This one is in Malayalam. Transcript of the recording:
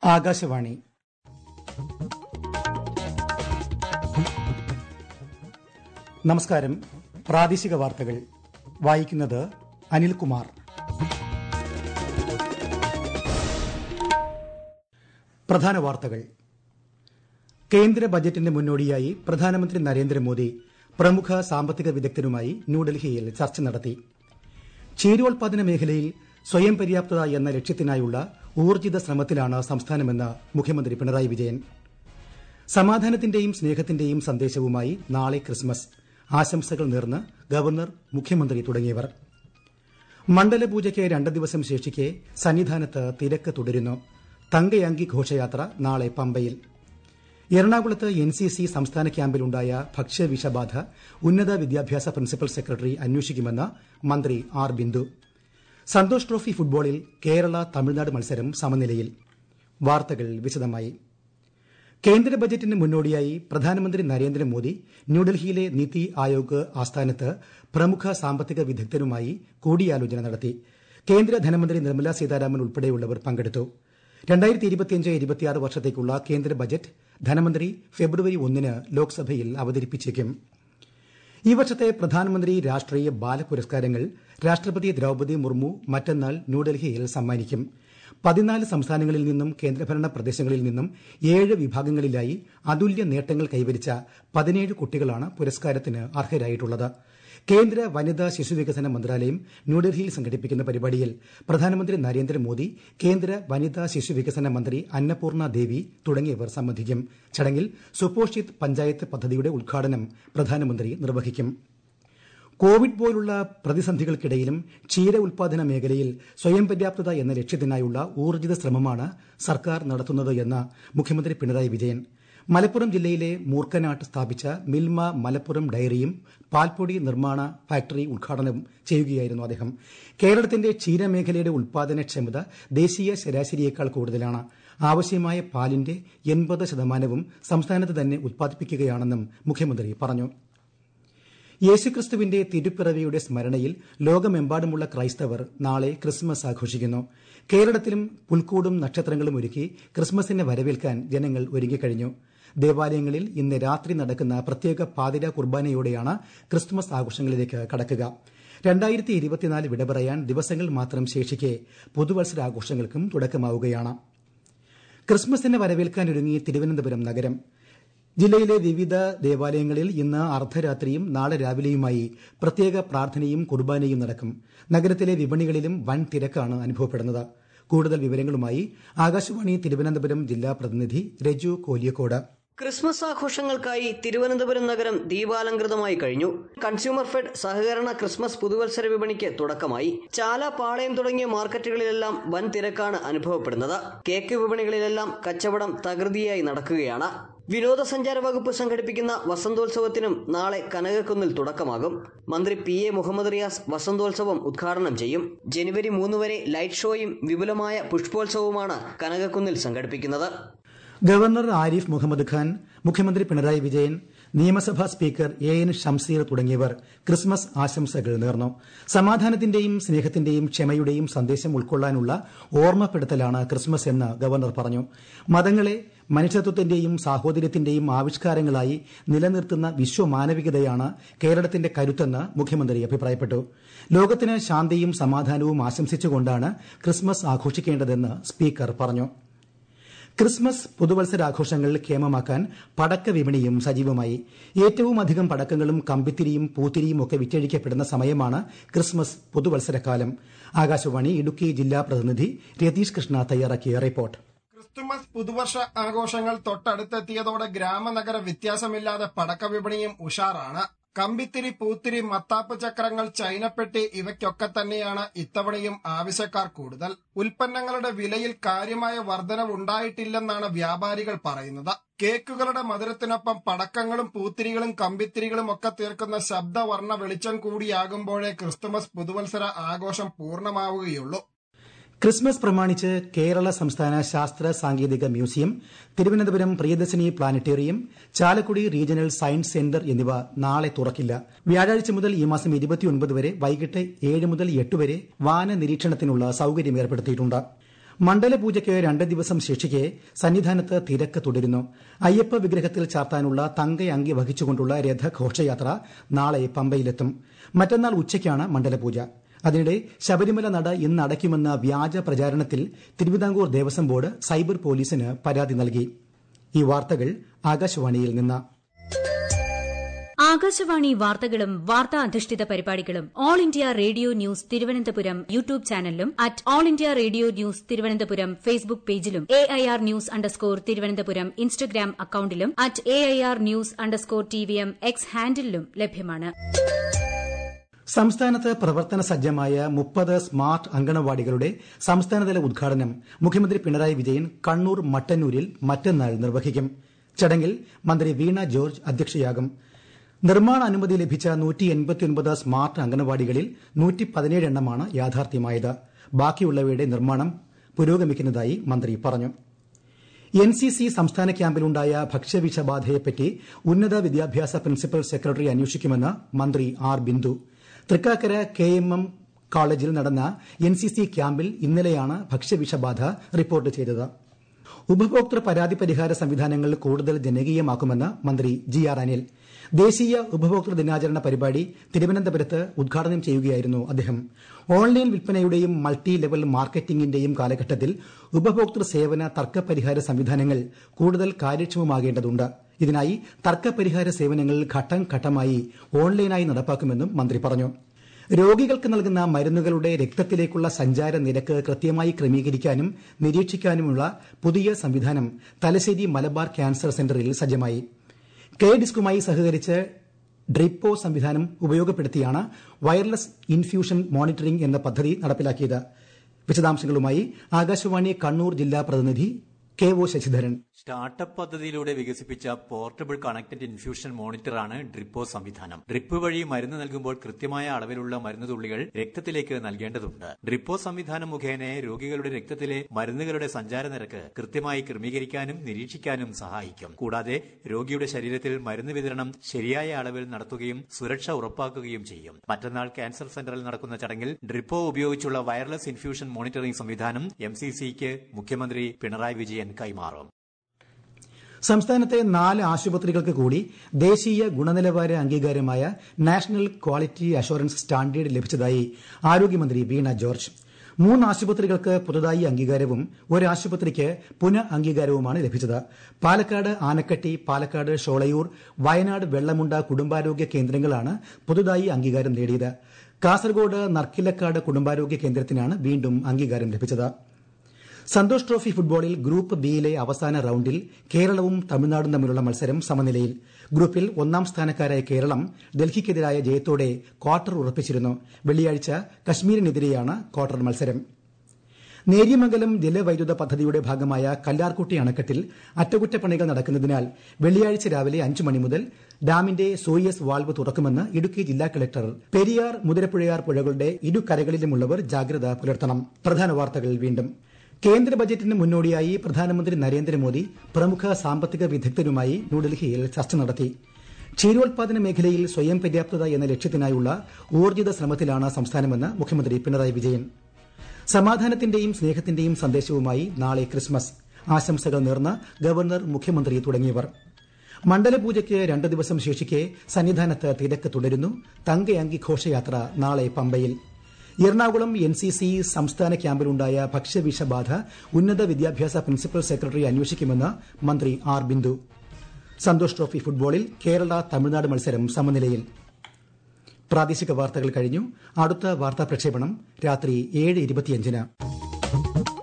ആകാശവാണി. നമസ്കാരം. പ്രാദേശിക വാർത്തകൾ വായിക്കുന്നത് അനിൽകുമാർ. പ്രധാന വാർത്തകൾ. കേന്ദ്ര ബജറ്റിന് മുന്നോടിയായി പ്രധാനമന്ത്രി നരേന്ദ്രമോദി പ്രമുഖ സാമ്പത്തിക വിദഗ്ധരുമായി ന്യൂഡൽഹിയിൽ ചർച്ച നടത്തി. ക്ഷീരോത്പാദന മേഖലയിൽ സ്വയം പര്യാപ്തത എന്ന ലക്ഷ്യത്തിനായുള്ള ഊർജ്ജിത ശ്രമത്തിലാണ് സംസ്ഥാനമെന്ന് മുഖ്യമന്ത്രി പിണറായി വിജയൻ. സമാധാനത്തിന്റെയും സ്നേഹത്തിന്റെയും സന്ദേശവുമായി നാളെ ക്രിസ്മസ്. ആശംസകൾ നേർന്ന് ഗവർണർ, മുഖ്യമന്ത്രി തുടങ്ങിയവർ. മണ്ഡലപൂജയ്ക്ക് 2 ദിവസം ശേഷിക്കെ സന്നിധാനത്ത് തിരക്ക് തുടരുന്നു. തങ്കയങ്കി ഘോഷയാത്ര നാളെ പമ്പയിൽ. എറണാകുളത്ത് NCC സംസ്ഥാന ക്യാമ്പിലുണ്ടായ ഭക്ഷ്യവിഷബാധ ഉന്നത വിദ്യാഭ്യാസ പ്രിൻസിപ്പൽ സെക്രട്ടറി അന്വേഷിക്കുമെന്ന് മന്ത്രി ആർ ബിന്ദു. സന്തോഷ് ട്രോഫി ഫുട്ബോളിൽ കേരള തമിഴ്നാട് മത്സരം സമനിലയിൽ. വാർത്തകൾ വിശദമായി. കേന്ദ്ര ബജറ്റിന് മുന്നോടിയായി പ്രധാനമന്ത്രി നരേന്ദ്രമോദി ന്യൂഡൽഹിയിലെ നീതി ആയോഗ് ആസ്ഥാനത്ത് പ്രമുഖ സാമ്പത്തിക വിദഗ്ധരുമായി കൂടിയാലോചന നടത്തി. കേന്ദ്ര ധനമന്ത്രി നിർമ്മല സീതാരാമൻ ഉൾപ്പെടെയുള്ളവർ പങ്കെടുത്തു. 2025-26 വർഷത്തേക്കുള്ള കേന്ദ്ര ബജറ്റ് ധനമന്ത്രി ഫെബ്രുവരി 1 ലോക്സഭയിൽ അവതരിപ്പിച്ചേക്കും. ഈ വർഷത്തെ പ്രധാനമന്ത്രി രാഷ്ട്രീയ ബാല പുരസ്കാരങ്ങൾ രാഷ്ട്രപതി ദ്രൌപദി മുർമു മറ്റന്നാൾ ന്യൂഡൽഹിയിൽ സമ്മാനിക്കും. 14 സംസ്ഥാനങ്ങളിൽ നിന്നും കേന്ദ്രഭരണ പ്രദേശങ്ങളിൽ നിന്നും 7 വിഭാഗങ്ങളിലായി അതുല്യ നേട്ടങ്ങൾ കൈവരിച്ച 17 കുട്ടികളാണ് പുരസ്കാരത്തിന് അർഹരായിട്ടുള്ളത്. കേന്ദ്ര വനിതാ ശിശുവികസന മന്ത്രാലയം ന്യൂഡൽഹിയിൽ സംഘടിപ്പിക്കുന്ന പരിപാടിയിൽ പ്രധാനമന്ത്രി നരേന്ദ്രമോദി, കേന്ദ്ര വനിതാ ശിശുവികസന മന്ത്രി അന്നപൂർണ ദേവി തുടങ്ങിയവർ സംബന്ധിക്കും. ചടങ്ങിൽ സുപോഷിത് പഞ്ചായത്ത് പദ്ധതിയുടെ ഉദ്ഘാടനം പ്രധാനമന്ത്രി നിർവഹിക്കും. കോവിഡ് പോലുള്ള പ്രതിസന്ധികൾക്കിടയിലും ക്ഷീര ഉൽപാദന മേഖലയിൽ സ്വയം പര്യാപ്തത എന്ന ലക്ഷ്യത്തിനായുള്ള ഊർജ്ജിത ശ്രമമാണ് സർക്കാർ നടത്തുന്നത് എന്ന് മുഖ്യമന്ത്രി പിണറായി വിജയൻ. മലപ്പുറം ജില്ലയിലെ മൂർക്കനാട്ട് സ്ഥാപിച്ച മിൽമ മലപ്പുറം ഡയറിയും പാൽപ്പൊടി നിർമ്മാണ ഫാക്ടറി ഉദ്ഘാടനം ചെയ്യുകയായിരുന്നു അദ്ദേഹം. കേരളത്തിന്റെ ക്ഷീരമേഖലയുടെ ഉൽപാദനക്ഷമത ദേശീയ ശരാശരിയേക്കാൾ കൂടുതലാണ്. ആവശ്യമായ പാലിന്റെ 80% സംസ്ഥാനത്ത് തന്നെ ഉൽപ്പാദിപ്പിക്കുകയാണെന്നും മുഖ്യമന്ത്രി പറഞ്ഞു. യേശുക്രിസ്തുവിന്റെ തിരുപ്പിറവിയുടെ സ്മരണയിൽ ലോകമെമ്പാടുമുള്ള ക്രൈസ്തവർ നാളെ ക്രിസ്മസ് ആഘോഷിക്കുന്നു. കേരളത്തിലും പുൽക്കൂടും നക്ഷത്രങ്ങളും ഒരുക്കി ക്രിസ്മസിനെ വരവേൽക്കാൻ ജനങ്ങൾ ഒരുങ്ങിക്കഴിഞ്ഞു. ദേവാലയങ്ങളിൽ ഇന്ന് രാത്രി നടക്കുന്ന പ്രത്യേക പാതിര കുർബാനയോടെയാണ് ക്രിസ്മസ് ആഘോഷങ്ങളിലേക്ക് കടക്കുക. 2024 വിട പറയാൻ ദിവസങ്ങൾ മാത്രം ശേഷിക്കെ പുതുവത്സരാഘോഷങ്ങൾക്കും തുടക്കമാവുകയാണ്. ക്രിസ്മസിനെ വരവേൽക്കാനൊരുങ്ങി തിരുവനന്തപുരം നഗരം. ജില്ലയിലെ വിവിധ ദേവാലയങ്ങളിൽ ഇന്ന് അർദ്ധരാത്രിയും നാളെ രാവിലെയുമായി പ്രത്യേക പ്രാർത്ഥനയും കുർബാനയും നടക്കും. നഗരത്തിലെ വിപണികളിലും വൻ തിരക്കാണ് അനുഭവപ്പെടുന്നത്. കൂടുതൽ വിവരങ്ങളുമായി ആകാശവാണി തിരുവനന്തപുരം ജില്ലാ പ്രതിനിധി രജു കോലിയക്കോട്. ക്രിസ്മസ് ആഘോഷങ്ങൾക്കായി തിരുവനന്തപുരം നഗരം ദീപാലങ്കൃതമായി കഴിഞ്ഞു. കൺസ്യൂമർ ഫെഡ് സഹകരണ ക്രിസ്മസ് പുതുവത്സര വിപണിക്ക് തുടക്കമായി. ചാല, പാളയം തുടങ്ങിയ മാർക്കറ്റുകളിലെല്ലാം വൻ തിരക്കാണ് അനുഭവപ്പെടുന്നത്. കേക്ക് വിപണികളിലെല്ലാം കച്ചവടം തകൃതിയായി നടക്കുകയാണ്. വിനോദസഞ്ചാര വകുപ്പ് സംഘടിപ്പിക്കുന്ന വസന്തോത്സവത്തിനും നാളെ കനകക്കുന്നിൽ തുടക്കമാകും. മന്ത്രി PA മുഹമ്മദ് റിയാസ് വസന്തോത്സവം ഉദ്ഘാടനം ചെയ്യും. ജനുവരി 3 വരെ ലൈറ്റ് ഷോയും വിപുലമായ പുഷ്പോത്സവവുമാണ് കനകക്കുന്നിൽ സംഘടിപ്പിക്കുന്നത്. ഗവർണർ ആരിഫ് മുഹമ്മദ് ഖാൻ, മുഖ്യമന്ത്രി പിണറായി വിജയൻ, നിയമസഭാ സ്പീക്കർ AN ഷംസീർ തുടങ്ങിയവർ ക്രിസ്മസ് ആശംസകൾ നേർന്നു. സമാധാനത്തിന്റെയും സ്നേഹത്തിന്റെയും ക്ഷമയുടെയും സന്ദേശം ഉൾക്കൊള്ളാനുള്ള ഓർമ്മപ്പെടുത്തലാണ് ക്രിസ്മസ് എന്ന് ഗവർണർ പറഞ്ഞു. മതങ്ങളെ മനുഷ്യത്വത്തിന്റെയും സാഹോദര്യത്തിന്റെയും ആവിഷ്കാരങ്ങളായി നിലനിർത്തുന്ന വിശ്വമാനവികതയാണ് കേരളത്തിന്റെ കരുത്തെന്ന് മുഖ്യമന്ത്രി അഭിപ്രായപ്പെട്ടു. ലോകത്തിന് ശാന്തിയും സമാധാനവും ആശംസിച്ചുകൊണ്ടാണ് ക്രിസ്മസ് ആഘോഷിക്കേണ്ടതെന്ന് സ്പീക്കർ പറഞ്ഞു. ക്രിസ്മസ് പുതുവത്സരാഘോഷങ്ങൾ ക്ഷേമമാക്കാൻ പടക്ക വിപണിയും സജീവമായി. ഏറ്റവും അധികം പടക്കങ്ങളും കമ്പിത്തിരിയും പൂത്തിരിയും ഒക്കെ വിറ്റഴിക്കപ്പെടുന്ന സമയമാണ് ക്രിസ്മസ് പുതുവത്സരക്കാലം. ആകാശവാണി ഇടുക്കി ജില്ലാ പ്രതിനിധി രതീഷ് കൃഷ്ണ തയ്യാറാക്കിയ റിപ്പോർട്ട്. ക്രിസ്തുമസ് പുതുവർഷ ആഘോഷങ്ങൾ തൊട്ടടുത്തെത്തിയതോടെ ഗ്രാമനഗര വ്യത്യാസമില്ലാതെ പടക്ക വിപണിയും ഉഷാറാണ്. കമ്പിത്തിരി, പൂത്തിരി, മത്താപ്പ് ചക്രങ്ങൾ, ചൈനപ്പെട്ടി ഇവയ്ക്കൊക്കെ തന്നെയാണ് ഇത്തവണയും ആവശ്യക്കാർ കൂടുതൽ. ഉൽപ്പന്നങ്ങളുടെ വിലയിൽ കാര്യമായ വർധനവുണ്ടായിട്ടില്ലെന്നാണ് വ്യാപാരികൾ പറയുന്നത്. കേക്കുകളുടെ മധുരത്തിനൊപ്പം പടക്കങ്ങളും പൂത്തിരികളും കമ്പിത്തിരികളും ഒക്കെ തീർക്കുന്ന ശബ്ദവർണ്ണ വെളിച്ചം കൂടിയാകുമ്പോഴേ ക്രിസ്തുമസ് പുതുവത്സര ആഘോഷം പൂർണ്ണമാവുകയുള്ളൂ. ക്രിസ്മസ് പ്രമാണിച്ച് കേരള സംസ്ഥാന ശാസ്ത്ര സാങ്കേതിക museum, Thiruvananthapuram Priyadarshini planetarium, Chalakudy regional science centre എന്നിവ നാളെ തുറക്കില്ല. വ്യാഴാഴ്ച മുതൽ ഈ മാസം 29 വരെ വൈകിട്ട് 7 മുതൽ 8 വരെ വാന നിരീക്ഷണത്തിനുള്ള സൌകര്യം ഏർപ്പെടുത്തിയിട്ടുണ്ട്. മണ്ഡലപൂജയ്ക്ക് 2 ദിവസം ശേഷിക്കെ സന്നിധാനത്ത് തിരക്ക് തുടരുന്നു. അയ്യപ്പ വിഗ്രഹത്തിൽ ചാർത്താനുള്ള തങ്ക അങ്കി വഹിച്ചുകൊണ്ടുള്ള രഥഘോഷയാത്ര നാളെ പമ്പയിലെത്തും. മറ്റന്നാൾ ഉച്ചയ്ക്കാണ് മണ്ഡലപൂജ. അതിനിടെ ശബരിമല നട ഇന്ന് അടയ്ക്കുമെന്ന വ്യാജ പ്രചാരണത്തിൽ തിരുവിതാംകൂർ ദേവസ്വം ബോർഡ് സൈബർ പോലീസിന് പരാതി നൽകി. ഈ വാർത്തകൾ ആകാശവാണിയിൽ നിന്ന്. ആകാശവാണി വാർത്തകളും വാർത്താ അധിഷ്ഠിത പരിപാടികളും all India radio news Thiruvananthapuram YouTube ചാനലിലും at all India radio news Thiruvananthapuram Facebook പേജിലും AIR ന്യൂസ് _ തിരുവനന്തപുരം ഇൻസ്റ്റഗ്രാം അക്കൌണ്ടിലും at AIR news _ TVM X ഹാൻഡിലും ലഭ്യമാണ്. സംസ്ഥാനത്ത് പ്രവർത്തന സജ്ജമായ 30 സ്മാർട്ട് അങ്കണവാടികളുടെ സംസ്ഥാനതല ഉദ്ഘാടനം മുഖ്യമന്ത്രി പിണറായി വിജയൻ കണ്ണൂർ മട്ടന്നൂരിൽ മറ്റന്നാൾ നിർവഹിക്കും. ചടങ്ങിൽ മന്ത്രി വീണ ജോർജ് അധ്യക്ഷയാകും. നിർമ്മാണ അനുമതി ലഭിച്ച 189 സ്മാർട്ട് അങ്കണവാടികളിൽ 117 എണ്ണമാണ് യാഥാർത്ഥ്യമായത്. ബാക്കിയുള്ളവയുടെ നിർമ്മാണം പുരോഗമിക്കുന്നതായി മന്ത്രി പറഞ്ഞു. NCC സംസ്ഥാന ക്യാമ്പിലുണ്ടായ ഭക്ഷ്യവിഷബാധയെപ്പറ്റി ഉന്നത വിദ്യാഭ്യാസ പ്രിൻസിപ്പൽ സെക്രട്ടറി അന്വേഷിക്കുമെന്ന് മന്ത്രി ആർ ബിന്ദു. തൃക്കാക്കര KMM കോളേജിൽ നടന്ന NCC ക്യാമ്പിൽ ഇന്നലെയാണ് ഭക്ഷ്യവിഷബാധ റിപ്പോർട്ട് ചെയ്തത്. ഉപഭോക്തൃ പരാതി പരിഹാര സംവിധാനങ്ങൾ കൂടുതൽ ജനകീയമാക്കുമെന്ന് മന്ത്രി GR അനിൽ. ദേശീയ ഉപഭോക്തൃ ദിനാചരണ പരിപാടി തിരുവനന്തപുരത്ത് ഉദ്ഘാടനം ചെയ്യുകയായിരുന്നു അദ്ദേഹം. ഓൺലൈൻ വിൽപ്പനയുടെയും മൾട്ടി ലെവൽ മാർക്കറ്റിംഗിന്റെയും കാലഘട്ടത്തിൽ ഉപഭോക്തൃ സേവന തർക്കപരിഹാര സംവിധാനങ്ങൾ കൂടുതൽ കാര്യക്ഷമമാകേണ്ടതുണ്ട്. ഇതിനായി തർക്കപരിഹാര സേവനങ്ങൾ ഘട്ടം ഘട്ടമായി ഓൺലൈനായി നടപ്പാക്കുമെന്നും മന്ത്രി പറഞ്ഞു. രോഗികൾക്ക് നൽകുന്ന മരുന്നുകളുടെ രക്തത്തിലേക്കുള്ള സഞ്ചാര നിരക്ക് കൃത്യമായി ക്രമീകരിക്കാനും നിരീക്ഷിക്കാനുമുള്ള പുതിയ സംവിധാനം തലശ്ശേരി മലബാർ ക്യാൻസർ സെന്ററിൽ സജ്ജമായി. ഡിസ്കുമായി സഹകരിച്ച് ഡ്രിപ്പോ സംവിധാനം ഉപയോഗപ്പെടുത്തിയാണ് വയർലെസ് ഇൻഫ്യൂഷൻ മോണിറ്ററിംഗ് എന്ന പദ്ധതി നടപ്പിലാക്കിയത്. വിശദാംശങ്ങളുമായി ആകാശവാണി കണ്ണൂർ ജില്ലാ പ്രതിനിധി KO ശശിധരൻ. സ്റ്റാർട്ടപ്പ് പദ്ധതിയിലൂടെ വികസിപ്പിച്ച പോർട്ടബിൾ കണക്റ്റഡ് ഇൻഫ്യൂഷൻ മോണിറ്ററാണ് ഡ്രിപ്പോ സംവിധാനം. ഡ്രിപ്പ് വഴി മരുന്ന് നൽകുമ്പോൾ കൃത്യമായ അളവിലുള്ള മരുന്ന് തുള്ളികൾ രക്തത്തിലേക്ക് നൽകേണ്ടതുണ്ട്. ഡ്രിപ്പോ സംവിധാനം മുഖേന രോഗികളുടെ രക്തത്തിലെ മരുന്നുകളുടെ സഞ്ചാര നിരക്ക് കൃത്യമായി ക്രമീകരിക്കാനും നിരീക്ഷിക്കാനും സഹായിക്കും. കൂടാതെ രോഗിയുടെ ശരീരത്തിൽ മരുന്ന് വിതരണം ശരിയായ അളവിൽ നടത്തുകയും സുരക്ഷ ഉറപ്പാക്കുകയും ചെയ്യും. മറ്റന്നാൾ ക്യാൻസർ സെന്ററിൽ നടക്കുന്ന ചടങ്ങിൽ ഡ്രിപ്പോ ഉപയോഗിച്ചുള്ള വയർലെസ് ഇൻഫ്യൂഷൻ മോണിറ്ററിംഗ് സംവിധാനം MCCക്ക് മുഖ്യമന്ത്രി പിണറായി വിജയൻ കൈമാറും. സംസ്ഥാനത്തെ 4 ആശുപത്രികൾക്ക് കൂടി ദേശീയ ഗുണനിലവാര അംഗീകാരമായ നാഷണൽ ക്വാളിറ്റി അഷുറൻസ് സ്റ്റാൻഡേർഡ് ലഭിച്ചതായി ആരോഗ്യമന്ത്രി വീണ ജോർജ്. 3 ആശുപത്രികൾക്ക് പുതുതായി അംഗീകാരവും 1 ആശുപത്രിക്ക് പുനഃ അംഗീകാരവുമാണ് ലഭിച്ചത്. പാലക്കാട് ആനക്കട്ടി, പാലക്കാട് ഷോളയൂർ, വയനാട് വെള്ളമുണ്ട കുടുംബാരോഗ്യ കേന്ദ്രങ്ങളാണ് പുതുതായി അംഗീകാരം നേടിയത്. കാസർഗോഡ് നർക്കിലക്കാട് കുടുംബാരോഗ്യ കേന്ദ്രത്തിനാണ് വീണ്ടും അംഗീകാരം ലഭിച്ചത്. സന്തോഷ് ട്രോഫി ഫുട്ബോളിൽ ഗ്രൂപ്പ് ബിയിലെ അവസാന റൌണ്ടിൽ കേരളവും തമിഴ്നാടും തമ്മിലുള്ള മത്സരം സമനിലയിൽ. ഗ്രൂപ്പിൽ 1ാം സ്ഥാനക്കാരായ കേരളം ഡൽഹിക്കെതിരായ ജയത്തോടെ ക്വാർട്ടർ ഉറപ്പിച്ചിരുന്നു. വെള്ളിയാഴ്ച കശ്മീരിനെതിരെയാണ് ക്വാർട്ടർ മത്സരം. നേര്യമംഗലം ജലവൈദ്യുത പദ്ധതിയുടെ ഭാഗമായ കല്ലാർകുട്ടി അണക്കെട്ടിൽ അറ്റകുറ്റപ്പണികൾ നടക്കുന്നതിനാൽ വെള്ളിയാഴ്ച രാവിലെ 5 മണി മുതൽ ഡാമിന്റെ സൂയസ് വാൾവ് തുറക്കുമെന്ന് ഇടുക്കി ജില്ലാ കളക്ടർ. പെരിയാർ, മുതിരപ്പുഴയാർ പുഴകളുടെ ഇരുകരകളിലുമുള്ളവർ ജാഗ്രത പുലർത്തണം. പ്രധാന വാർത്തകൾ വീണ്ടും. കേന്ദ്ര ബജറ്റിന് മുന്നോടിയായി പ്രധാനമന്ത്രി നരേന്ദ്രമോദി പ്രമുഖ സാമ്പത്തിക വിദഗ്ധരുമായി ന്യൂഡൽഹിയിൽ ചർച്ച നടത്തി. ക്ഷീരോത്പാദന മേഖലയിൽ സ്വയം പര്യാപ്തത എന്ന ലക്ഷ്യത്തിനായുള്ള ഊർജ്ജിത ശ്രമത്തിലാണ് സംസ്ഥാനമെന്ന് മുഖ്യമന്ത്രി പിണറായി വിജയൻ. സമാധാനത്തിന്റെയും സ്നേഹത്തിന്റെയും സന്ദേശവുമായി നാളെ ക്രിസ്മസ്. ആശംസകൾ നേർന്ന് ഗവർണർ, മുഖ്യമന്ത്രി തുടങ്ങിയവർ. മണ്ഡലപൂജയ്ക്ക് 2 ദിവസം ശേഷിക്കെ സന്നിധാനത്ത് തിരക്ക് തുടരുന്നു. തങ്കയങ്കി ഘോഷയാത്ര നാളെ പമ്പയിൽ. എറണാകുളം NCC സംസ്ഥാന ക്യാമ്പിലുണ്ടായ ഭക്ഷ്യവിഷബാധ ഉന്നത വിദ്യാഭ്യാസ പ്രിൻസിപ്പൽ സെക്രട്ടറി അന്വേഷിക്കുമെന്ന് മന്ത്രി ആർ ബിന്ദു. സന്തോഷ് ട്രോഫി ഫുട്ബോളിൽ കേരള തമിഴ്നാട് മത്സരം സമനിലയിൽ. പ്രാദേശിക വാർത്തകൾ കഴിഞ്ഞു. അടുത്ത വാർത്താ പ്രക്ഷേപണം രാത്രി 7:25.